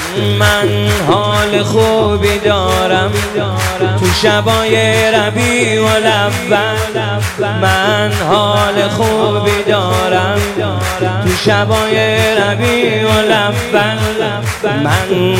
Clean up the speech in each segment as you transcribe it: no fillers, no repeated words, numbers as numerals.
من حال خوبی دارم تو شبای ربیع الاول. من حال خوبی دارم تو شبای ربیع الاول. من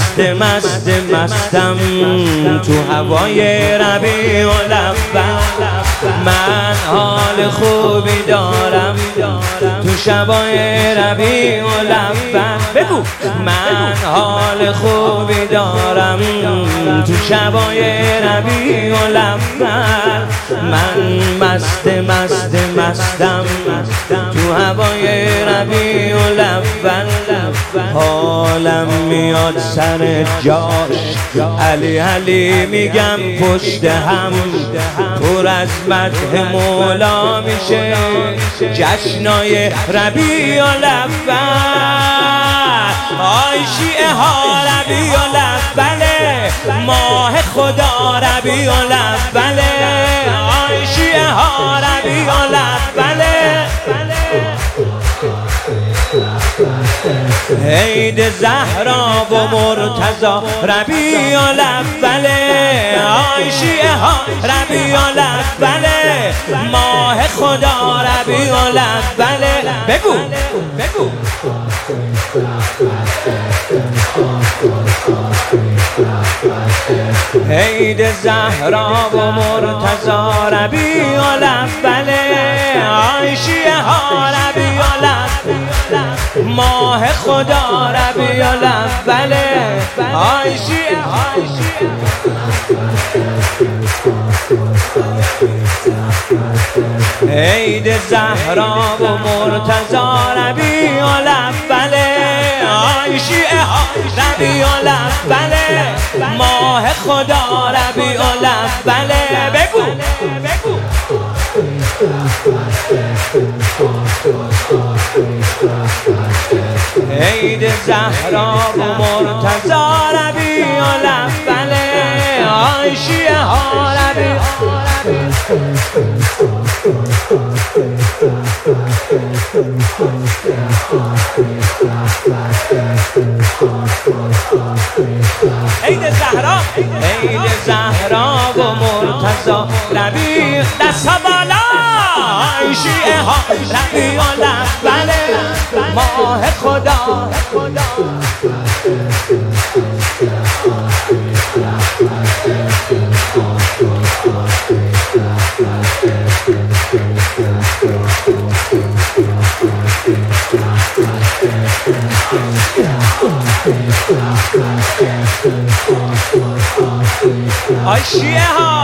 مستم تو هوای ربیع الاول. من حال خوبی دارم تو شبای ربیع الاول. بگو من حال خوبی دارم تو شبای ربیع الاول. من مستم تو هوای ربیع الاول. حالم میاد سر جاش، علی میگم پشت هم. پر از مدح مولا میشه جشنای ربیع الاول. آی شیعه ها ربیع الاول، ماه خدا ربیع الاول. آی شیعه ها ربیع الاول، عید زهرا و مرتضی ربیع الاول. آی شیعه ها ربیع الاول، ماه خدا ربیع الاول. بگو عید زهرا و مرتضی ربیع الاول. آی شیعه ها ربیع الاول، ماه خدا ربیع الاول. آی شیعه عید زهرا و مرتضی ربیع الاول. آی شیعه ها ربیع الاول، ماه خدا ربیع الاول. بگو عید زهرا و مرتضی ربیع الاول. آی شیعه ها ربیع عید زهرا و مرتضی ربیع. دستا بالا آی شیعه ها ربیع الاول، ماه خدا. آی شیعه ها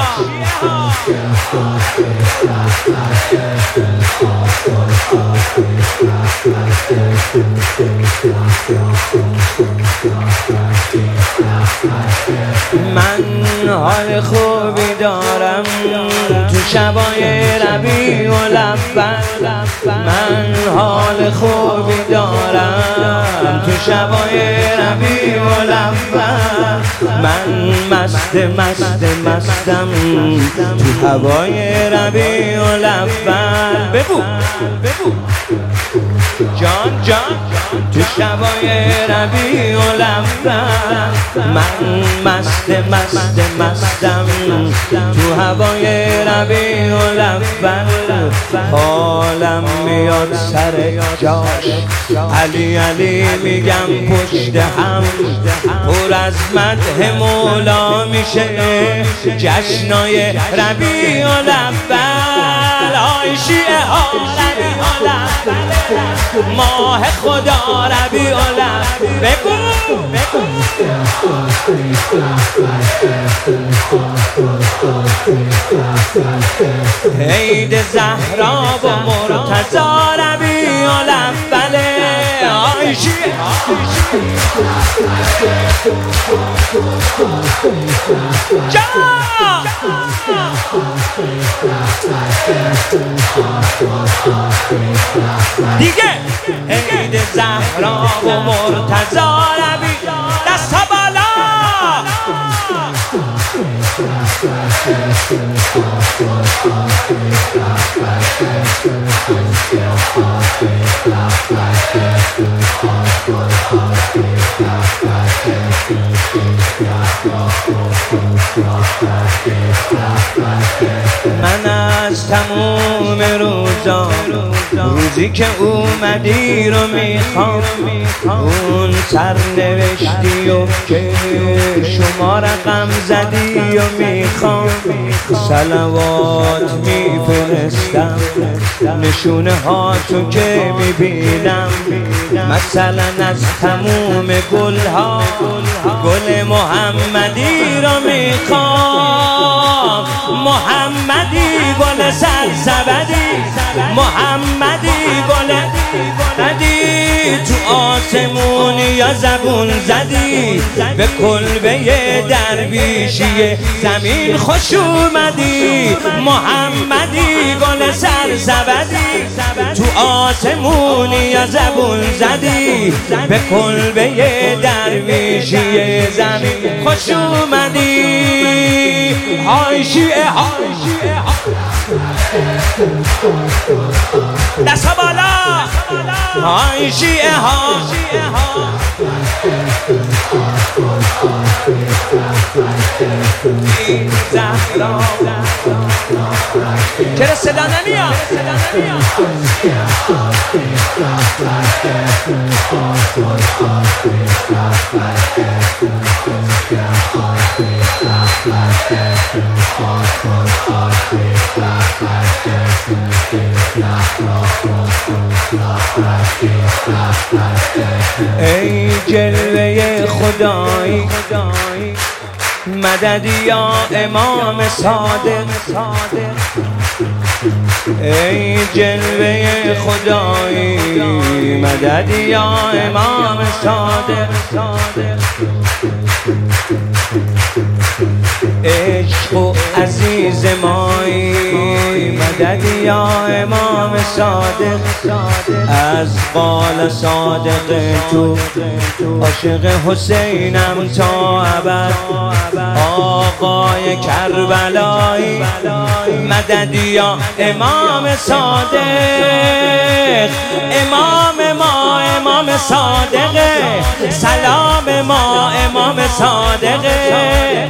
من حال خوبی دارم تو شبای ربیع الاول. من حال خوبی دارم تو شبای ربیع الاول. من مستم تو هوای ربیع الاول. بگو جان تو شبای ربیع الاول. من مستم تو هوای ربیع الاول. حالم میاد سر جاش، علی میگم پشت هم. پر از مدح مولا میشه جشنای ربیع الاول. آی شیعه ها ربیع الاول، ماه خدا ربیع الاول. بگو عید زهرا و مرتضی ربیع الاول. آی شیعه دیگه عید زهرا و مرتضی ربیع. دستا بالا من از تموم روزی که اومدی رو میخوام، اون سرنوشتی و که شما رقم زدی و میخوام، صلوات میفرستم نشونه ها تو که میبینم، مثلا از تموم گلها گل محمدی رو میخوام، محمدی گل سرسبدی، محمدی گل ندی، تو آسمون یا زبون زدی، به کلبه درویشی زمین خوش اومدی، محمدی گل سرسبدی، تو آسمون یا زبون زدی، به کلبه درویشی زمین خوش اومدی. های شیعه ها دست بالا، های شیعه ها چرا صدا نمیاد؟ ای جلوه خدایی مدد یا امام صادق، ای جلوه خدایی مدد یا امام صادق، عشق و عزیز مایی مدد یا امام صادق، از قال صادق تو عاشق حسینم تا ابد، آقای کربلایی مدد یا امام صادق، امام ما امام صادقه، سلام ما امام صادقه،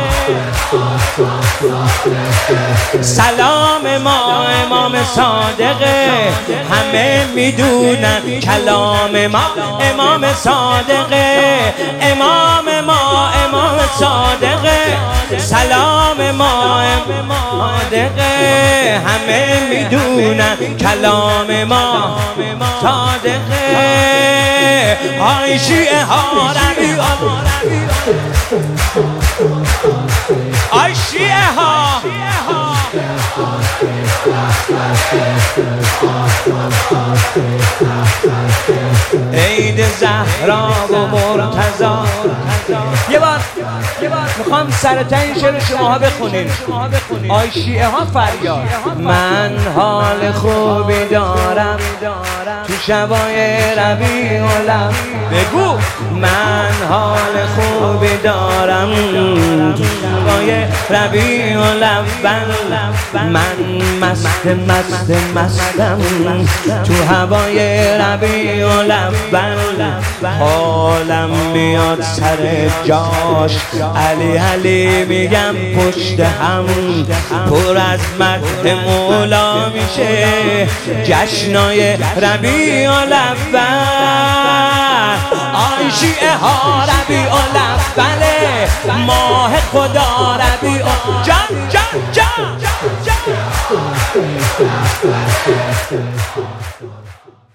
سلام ما امام صادقه، همه میدونن کلام ما امام صادقه، امام ما امام صادقه، سلام ما امام صادقه، همه میدونن کلام ما صادقه. های شیعه ها ربیع، ای شیعه ها عید زهرا و مرتضی. یه بار میخوام سرتا این شعر شماها بخونین، آی شیعه ها فریاد. من حال خوبی دارم تو شبای ربیع الاول، بگو من حال خوبی دارم تو شبای ربیع الاول، من مستم تو هوای ربیع الاول، حالم میاد سر جاش، علی علی میگم پشت هم، پر از مدح مولا میشه جشنای ربیع الاول. آی شیعه ها ربیع الاوله، ماه خدا ربیع جان جان جان.